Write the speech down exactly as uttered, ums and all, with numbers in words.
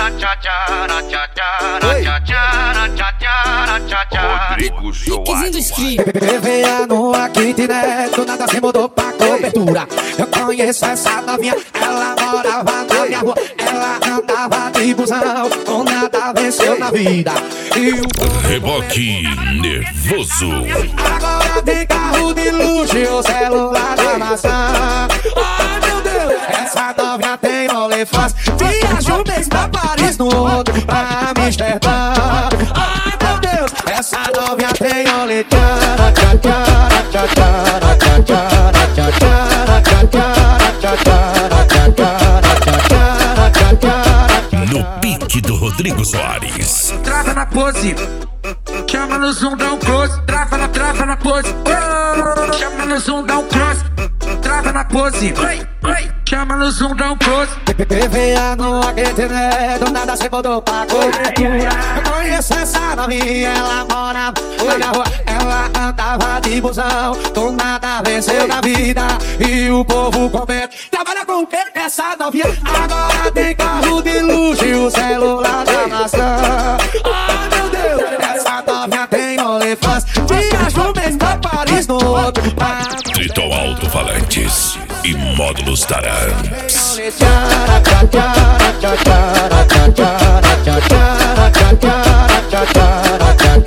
Rodrigo Soares. P V A no kitnet, do nada se mudou pra cobertura. Eu conheço essa novinha, ela morava na minha rua. Ela andava de busão, com nada venceu na vida. E o Reboque nervoso. agora tem carro de luxo e o celular da maçã. Ai meu Deus, essa novinha tem OnlyFans. Viaja um mês pra Paris, no outro pra Amsterdã. Ai meu Deus, essa novinha tem OnlyFans. No pique do Rodrigo Soares. Trava na pose, chama no zoom, dá um close. Trava na, trava na pose, oh, chama no zoom, dá um close. Trava na pose, oi, oi, chama no zoom, dá um close. P V A no kitnet, do nada se mudou pra cobertura. Eu conheço essa novinha, ela morava na minha rua. Ela andava de busão, do nada venceu na vida. E o povo comenta, trabalha com o quê? Essa novinha agora tem carro de luxo e o celular da maçã. Ai meu Deus, essa novinha tem OnlyFans. Viaja um mês pra Paris, no outro pra Triton Alto-Falantes e Módulos Tarantes. Amsterdã.